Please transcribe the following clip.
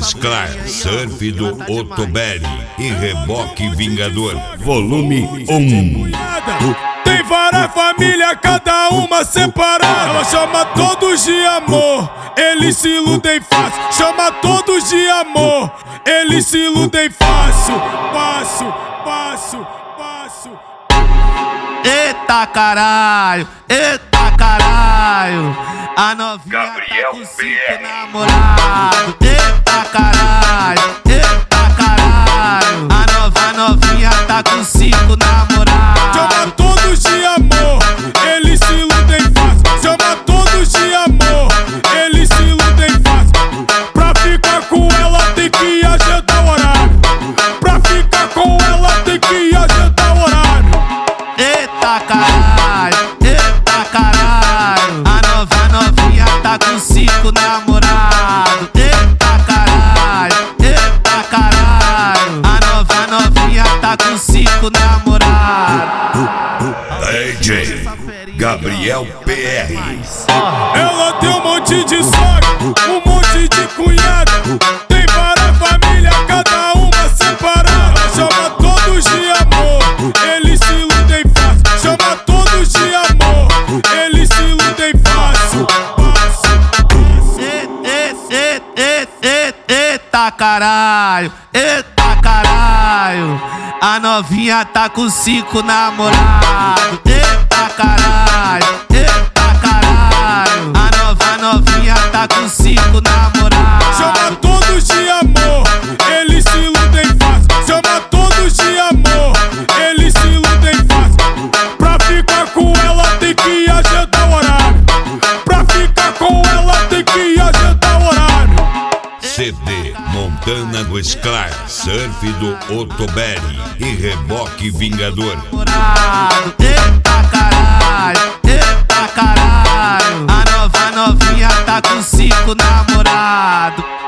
Sky, surf do Otoberi e reboque vingador, volume 1. Tem várias famílias, cada uma separada. Ela chama todos de amor, eles se iludem fácil. Chama todos de amor, eles se iludem fácil. Passo, passo, passo. Eita caralho, eita caralho, a novinha Gabriel tá com 5 namorados. Eita caralho, a novinha tá com 5 namorados. Chama todos de amor, eles se iludem fácil. Chama todos de amor, eles se iludem fácil. Pra ficar com ela tem que agendar o horário. Pra ficar com ela tem que agendar o horário. Eita caralho, a novinha tá com 5 namorados. Eita caralho, a novinha tá com 5 namorados. DJ Gabriel PR. Ela tem um monte de sogra, um monte de cunhada. Tem várias famílias, cada uma separada. Chama todos de amor, eles se iludem fácil. Chama todos de amor, eles se iludem fácil. Eita caralho, a novinha tá com 5 namorados. Eita caralho, a novinha tá com 5 namorados. Chama todos de amor, eles se iludem fácil. Chama todos de amor, eles se iludem fácil. Pra ficar com ela tem que agendar o horário. Pra ficar com ela tem que agendar o horário. CD Montana do Sky, surf do Otoberi e reboque vingador. Eita caralho, a novinha tá com 5 namorados.